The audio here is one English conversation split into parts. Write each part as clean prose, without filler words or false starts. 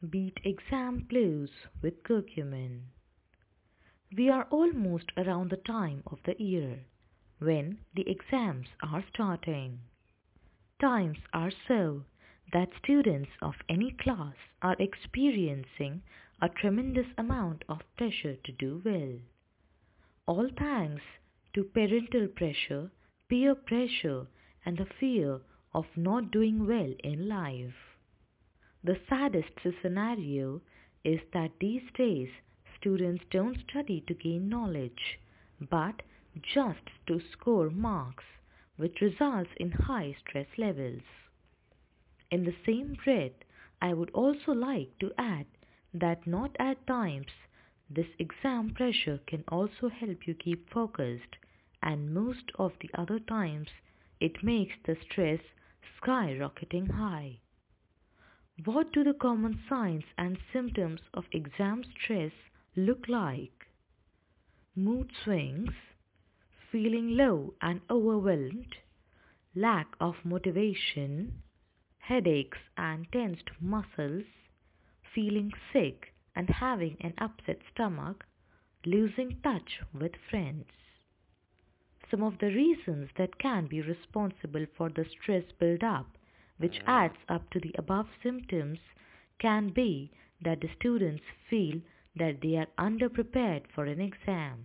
Beat exam blues with curcumin. We are almost around the time of the year when the exams are starting. Times are so that students of any class are experiencing a tremendous amount of pressure to do well. All thanks to parental pressure, peer pressure, and the fear of not doing well in life. The saddest scenario is that these days students don't study to gain knowledge, but just to score marks, which results in high stress levels. In the same breath, I would also like to add that not at times this exam pressure can also help you keep focused, and most of the other times it makes the stress skyrocketing high. What do the common signs and symptoms of exam stress look like? Mood swings, feeling low and overwhelmed, lack of motivation, headaches and tensed muscles, feeling sick and having an upset stomach, losing touch with friends. Some of the reasons that can be responsible for the stress build-up, which adds up to the above symptoms, can be that the students feel that they are underprepared for an exam.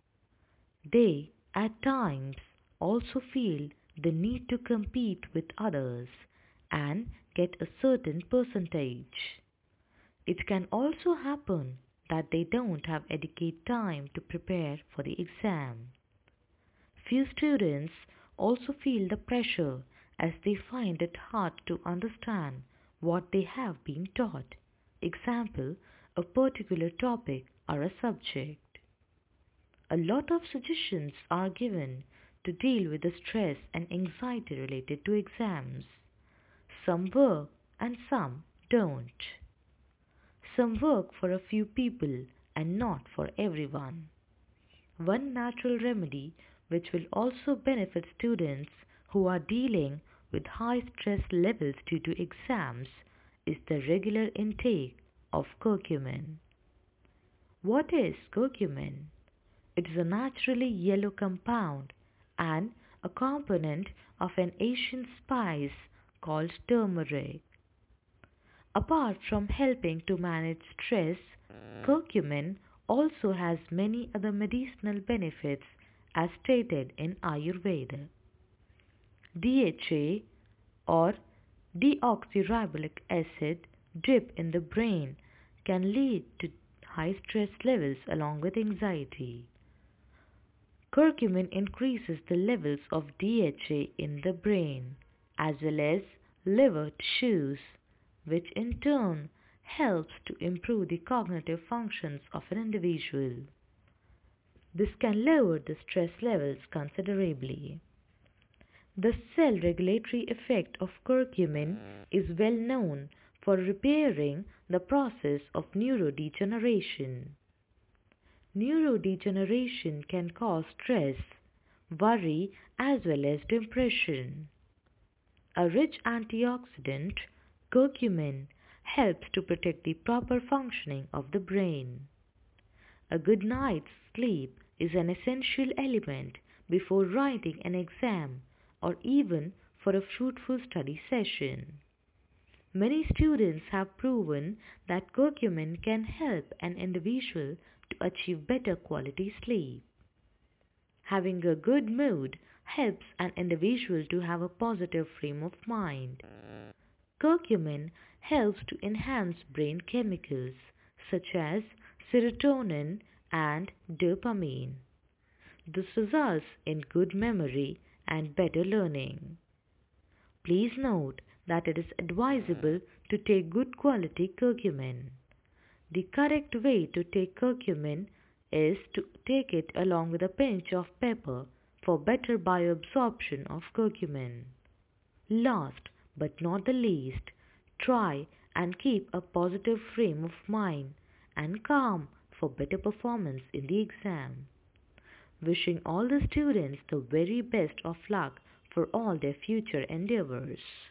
They, at times, also feel the need to compete with others and get a certain percentage. It can also happen that they don't have adequate time to prepare for the exam. Few students also feel the pressure as they find it hard to understand what they have been taught. Example, a particular topic or a subject. A lot of suggestions are given to deal with the stress and anxiety related to exams. Some work and some don't. Some work for a few people and not for everyone. One natural remedy which will also benefit students who are dealing with high stress levels due to exams is the regular intake of curcumin. What is curcumin? It is a naturally yellow compound and a component of an Asian spice called turmeric. Apart from helping to manage stress, curcumin also has many other medicinal benefits as stated in Ayurveda. DHA or deoxyribonucleic acid dip in the brain can lead to high stress levels along with anxiety. Curcumin increases the levels of DHA in the brain as well as liver tissues, which in turn helps to improve the cognitive functions of an individual. This can lower the stress levels considerably. The cell regulatory effect of curcumin is well known for repairing the process of neurodegeneration. Neurodegeneration can cause stress, worry as well as depression. A rich antioxidant, curcumin helps to protect the proper functioning of the brain. A good night's sleep is an essential element before writing an exam or even for a fruitful study session. Many students have proven that curcumin can help an individual to achieve better quality sleep. Having a good mood helps an individual to have a positive frame of mind. Curcumin helps to enhance brain chemicals such as serotonin and dopamine. This results in good memory and better learning. Please note that it is advisable to take good quality curcumin. The correct way to take curcumin is to take it along with a pinch of pepper for better bioabsorption of curcumin. Last but not the least, try and keep a positive frame of mind and calm for better performance in the exam. Wishing all the students the very best of luck for all their future endeavors.